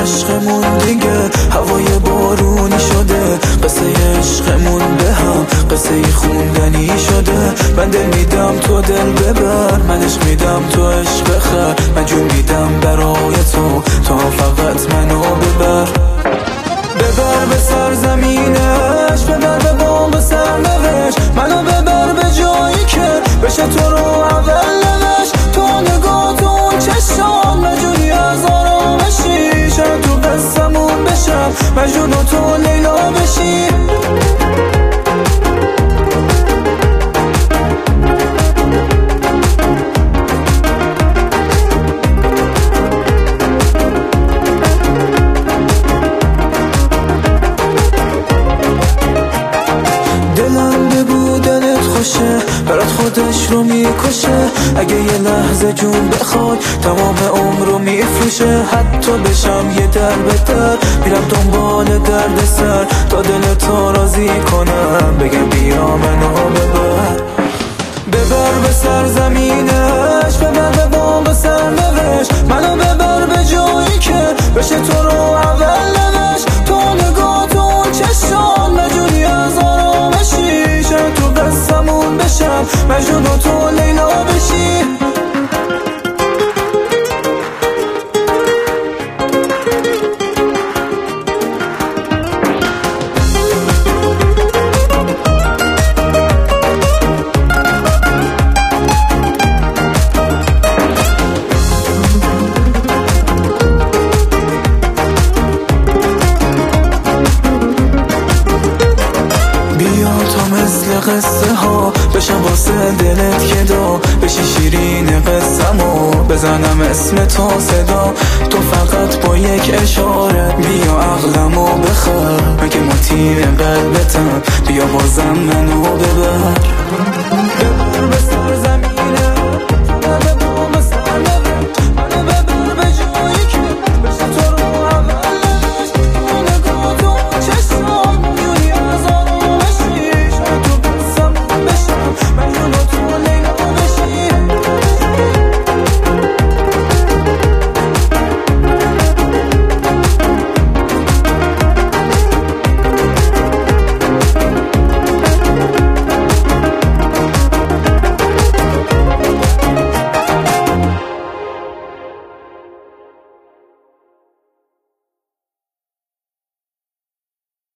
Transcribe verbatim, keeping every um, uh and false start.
عشقمون دیگه هوای بارونی شده، قصه عشقمون به هم قصه خوندنی شده. من دل میدم تو دل ببر، من عشق میدم تو عشق بخر، من جون میدم برای تو تا فقط منو ببر. ببر به سرزمینش، ببر به بام سرنوشت، منو ببر به جایی که بشه تو رو اول نوشت. تو نگاه تو اون چشم مجونی از آرامشی، شاید تو قصمون بشم مجنون و تو لیلا بشی. برات خودش رو میکشه، اگه یه لحظه جون بخواد تمام عمر رو میفروشه. حتی بشم یه در به در میرم دنبال درد سر تا دل تو راضی کنم، بگم بیا منو ببر. ببر به سرزمینش، ببر به بام سرنوشت، منو ببر به جایی که بشه تو رو اول نوشت. تو نگاه تو اون چشم مجونی از آرامشی، شاید تو قصمون بشم مجنون و تو لیلا بشی. مثل قصه ها بشم واسه دلت که دا بشی شیرین قصمو بزنم اسم تو صدا. تو فقط با یک اشاره بیا عقلمو بخر، من که مطیع قلبتم بیا بازم منو ببر.